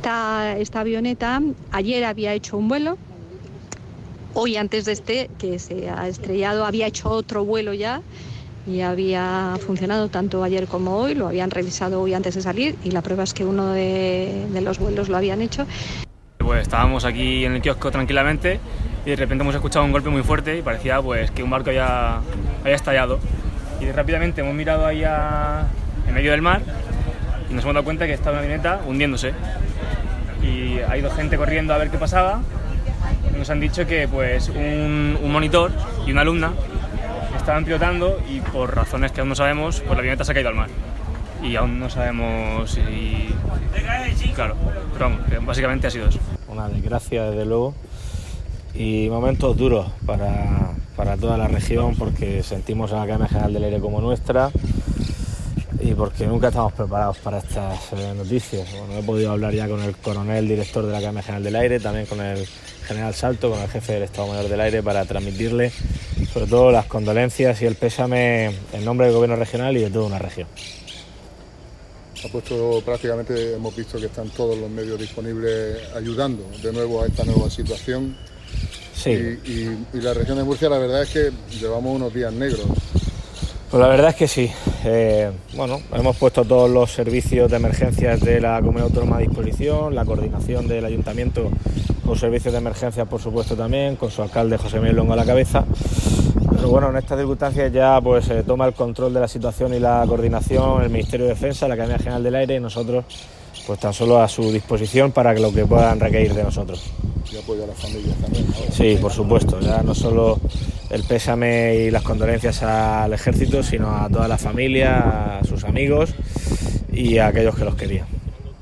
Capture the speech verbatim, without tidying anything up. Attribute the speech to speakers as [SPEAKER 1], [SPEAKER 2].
[SPEAKER 1] esta, esta avioneta ayer había hecho un vuelo, hoy antes de este, que se ha estrellado, había hecho otro vuelo ya y había funcionado tanto ayer como hoy, lo habían revisado hoy antes de salir y la prueba es que uno de, de los vuelos lo habían hecho.
[SPEAKER 2] Pues estábamos aquí en el kiosco tranquilamente y de repente hemos escuchado un golpe muy fuerte y parecía pues que un barco había, había estallado. Y rápidamente hemos mirado ahí a, en medio del mar y nos hemos dado cuenta que estaba una avioneta hundiéndose. Y ha ido gente corriendo a ver qué pasaba. Y nos han dicho que pues un, un monitor y una alumna estaban pilotando y por razones que aún no sabemos, pues la avioneta se ha caído al mar. Y aún no sabemos si... Claro, pero vamos, que básicamente ha sido eso.
[SPEAKER 3] Una desgracia, desde luego, y momentos duros para, para toda la región, porque sentimos a la Academia General del Aire como nuestra y porque nunca estamos preparados para estas eh, noticias. Bueno, he podido hablar ya con el coronel director de la Academia General del Aire, también con el general Salto, con el jefe del Estado Mayor del Aire, para transmitirle sobre todo las condolencias y el pésame en nombre del gobierno regional y de toda una región.
[SPEAKER 4] Ha puesto prácticamente, hemos visto que están todos los medios disponibles ayudando de nuevo a esta nueva situación.
[SPEAKER 3] Sí.
[SPEAKER 4] Y, y, y la región de Murcia, la verdad es que llevamos unos días negros.
[SPEAKER 3] Pues la verdad es que sí. Eh, bueno, hemos puesto todos los servicios de emergencias de la Comunidad Autónoma a disposición, la coordinación del Ayuntamiento con servicios de emergencias, por supuesto, también, con su alcalde José Miguel Longo a la cabeza. Pero bueno, en estas circunstancias ya pues eh, toma el control de la situación y la coordinación el Ministerio de Defensa, la Academia General del Aire y nosotros pues tan solo a su disposición para lo que puedan requerir de nosotros.
[SPEAKER 4] Y apoyo a las familias también, ¿no?
[SPEAKER 3] Sí, por supuesto, ya no solo el pésame y las condolencias al ejército, sino a toda la familia, a sus amigos y a aquellos que los querían.